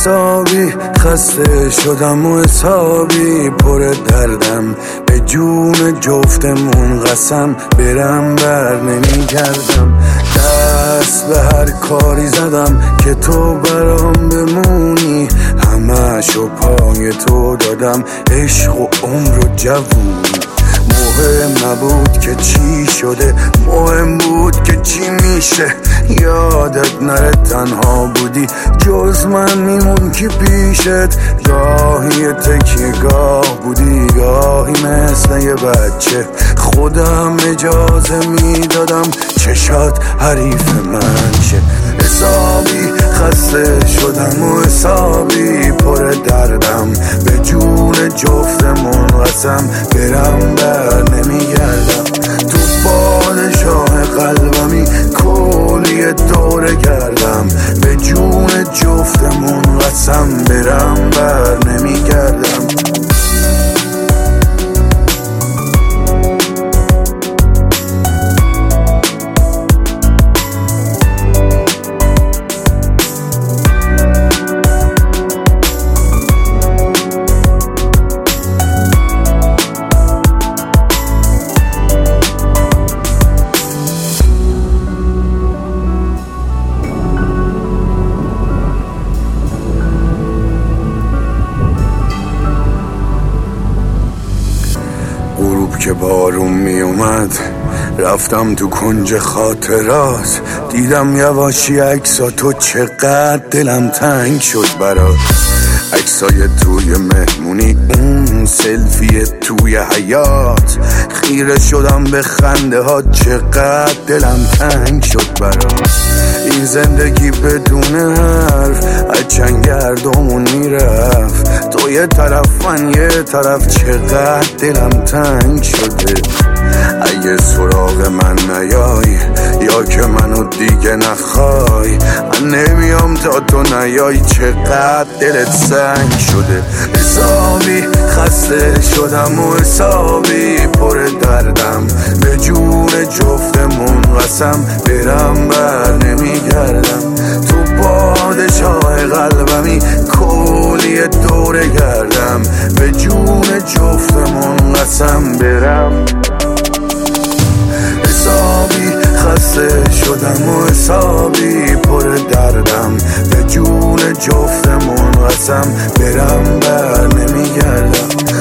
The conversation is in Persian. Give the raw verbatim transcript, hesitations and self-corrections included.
حسابی خسته شدم و حسابی پر دردم، به جون جفتمون قسم برم بر نمیگردم. دست به هر کاری زدم که تو برام بمونی، همه‌شو پای تو دادم، عشق و عمر و جوونی. مهم نبود که چی شده، مهم بود که چی میشه. یادت نره تنها بودی، جز من میمون که پیشت. گاهی تکیه گاه بودی، گاهی مثل یه بچه. خودم اجازه میدادم چشات حریف من شه. حسابی خسته شدم و حسابی پر دردم، به جون جفتمون قسم برم بر نمیگردم. تو پادشاه قلبمی کلی دوره کردم، به جون جفتمون قسم برم بر نمیگردم. غروب که بارون می اومد رفتم تو کنج خاطرات، دیدم یواشی عکسا تو، چقدر دلم تنگ شد برات. عکسای توی مهمونی، اون سلفی توی حیات، خیره شدم به خنده ها، چقدر دلم تنگ شد برات. این زندگی بدون حرف از چنگ گردمون میرفت، تو یه طرف من یه طرف، چقدر دلم تنگ شده. اگه سراغ من نیای یا که منو دیگه نخوای، من نمیام تا تو نیای، چقدر دلت سنگ شده. حسابی خسته شدم و حسابی پر دردم، به جون جفتمون قسم برم بر نمیگردم. تو پادشاه قلبمی کلی دوره گردم، به جون جفتمون قسم برم. حسابی خسته شدم و حسابی پر دردم، به جون جفتمون قسم برم بر نمیگردم.